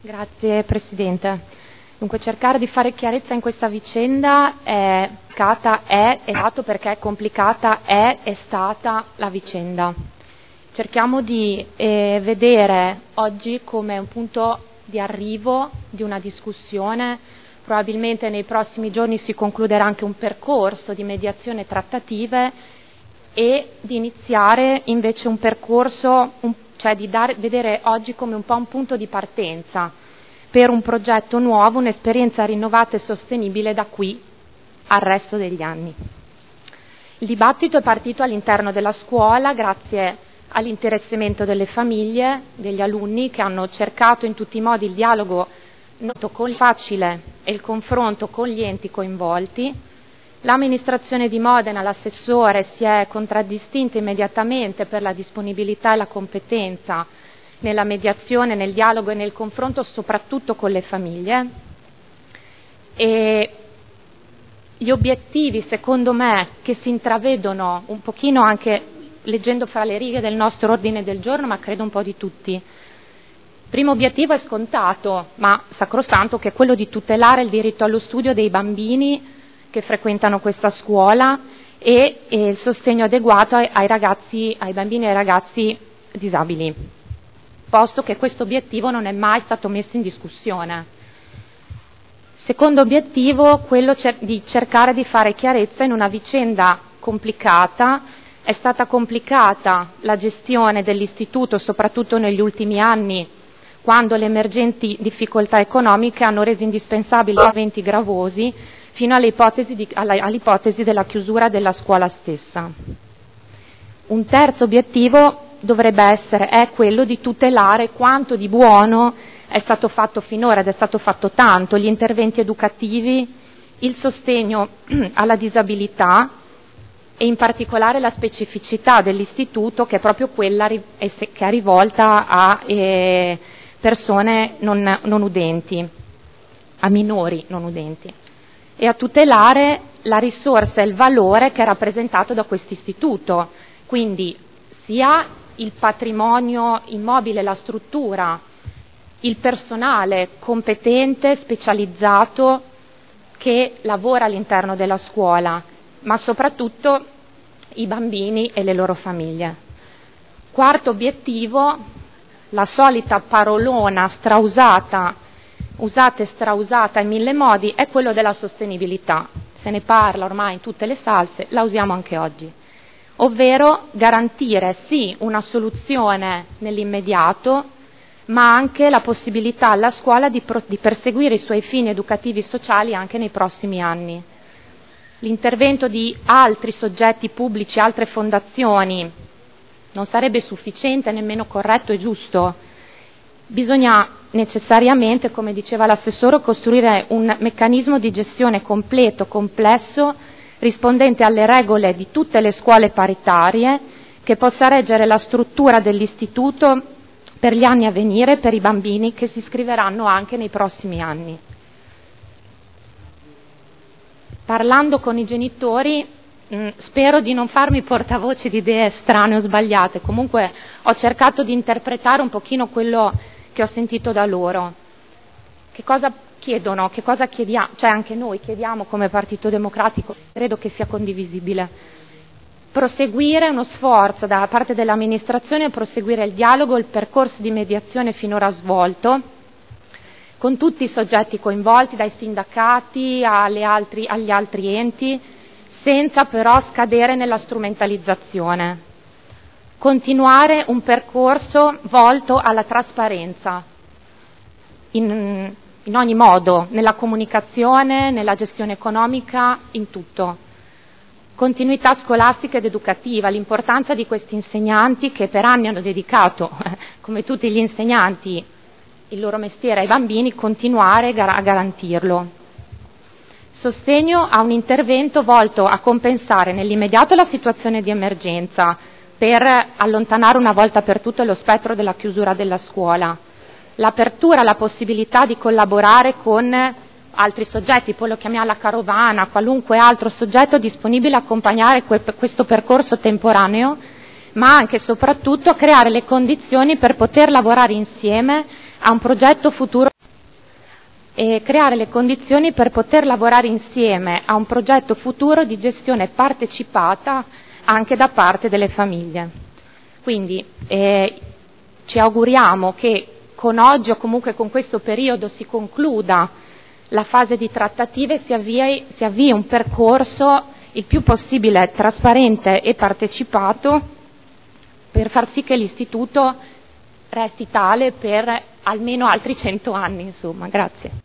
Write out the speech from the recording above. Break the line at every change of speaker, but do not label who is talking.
Grazie Presidente. Dunque, cercare di fare chiarezza in questa vicenda è stato perché è complicata, è stata la vicenda. Cerchiamo di vedere oggi come un punto di arrivo di una discussione. Probabilmente nei prossimi giorni si concluderà anche un percorso di mediazione e trattative e di iniziare invece un percorso, cioè di vedere oggi come un po' un punto di partenza per un progetto nuovo, un'esperienza rinnovata e sostenibile da qui al resto degli anni. Il dibattito è partito all'interno della scuola grazie all'interessamento delle famiglie, degli alunni che hanno cercato in tutti i modi il dialogo facile e il confronto con gli enti coinvolti. L'amministrazione di Modena, l'assessore, si è contraddistinta immediatamente per la disponibilità e la competenza nella mediazione, nel dialogo e nel confronto soprattutto con le famiglie. E gli obiettivi, secondo me, che si intravedono un pochino anche leggendo fra le righe del nostro ordine del giorno, ma credo un po' di tutti. Il primo obiettivo è scontato, ma sacrosanto, che è quello di tutelare il diritto allo studio dei bambini che frequentano questa scuola e il sostegno adeguato ai bambini e ai ragazzi disabili, posto che questo obiettivo non è mai stato messo in discussione. Secondo obiettivo, quello di cercare di fare chiarezza in una vicenda complicata. È stata complicata la gestione dell'istituto, soprattutto negli ultimi anni, quando le emergenti difficoltà economiche hanno reso indispensabili eventi gravosi, fino all'ipotesi della chiusura della scuola stessa. Un terzo obiettivo è quello di tutelare quanto di buono è stato fatto finora, ed è stato fatto tanto, gli interventi educativi, il sostegno alla disabilità e in particolare la specificità dell'istituto, che è proprio quella che è rivolta a persone non udenti, a minori non udenti, e a tutelare la risorsa e il valore che è rappresentato da questo istituto, quindi sia il patrimonio immobile, la struttura, il personale competente, specializzato, che lavora all'interno della scuola, ma soprattutto i bambini e le loro famiglie. Quarto obiettivo, la solita parolona usata e strausata in mille modi, è quello della sostenibilità. Se ne parla ormai in tutte le salse, la usiamo anche oggi. Ovvero garantire sì una soluzione nell'immediato, ma anche la possibilità alla scuola di perseguire i suoi fini educativi e sociali anche nei prossimi anni. L'intervento di altri soggetti pubblici, altre fondazioni, non sarebbe sufficiente, nemmeno corretto e giusto. Bisogna necessariamente, come diceva l'assessore, costruire un meccanismo di gestione completo, complesso, rispondente alle regole di tutte le scuole paritarie, che possa reggere la struttura dell'istituto per gli anni a venire, per i bambini che si iscriveranno anche nei prossimi anni. Parlando con i genitori, spero di non farmi portavoce di idee strane o sbagliate, comunque ho cercato di interpretare un pochino quello che ho sentito da loro. Che cosa chiedono, che cosa chiediamo, cioè anche noi chiediamo come Partito Democratico, credo che sia condivisibile. Proseguire uno sforzo da parte dell'amministrazione, proseguire il dialogo, il percorso di mediazione finora svolto, con tutti i soggetti coinvolti, dai sindacati agli altri enti, senza però scadere nella strumentalizzazione. Continuare un percorso volto alla trasparenza, in ogni modo, nella comunicazione, nella gestione economica, in tutto. Continuità scolastica ed educativa, l'importanza di questi insegnanti che per anni hanno dedicato, come tutti gli insegnanti, il loro mestiere ai bambini, continuare a garantirlo. Sostegno a un intervento volto a compensare nell'immediato la situazione di emergenza per allontanare una volta per tutte lo spettro della chiusura della scuola. L'apertura, la possibilità di collaborare con altri soggetti, poi lo chiamiamo la carovana, qualunque altro soggetto disponibile a accompagnare questo percorso temporaneo, ma anche e soprattutto creare le condizioni per poter lavorare insieme a un progetto futuro e creare le condizioni per poter lavorare insieme a un progetto futuro di gestione partecipata anche da parte delle famiglie. Quindi ci auguriamo che con oggi o comunque con questo periodo si concluda la fase di trattative e si avvii un percorso il più possibile trasparente e partecipato per far sì che l'istituto resti tale per almeno altri 100 anni, insomma. Grazie.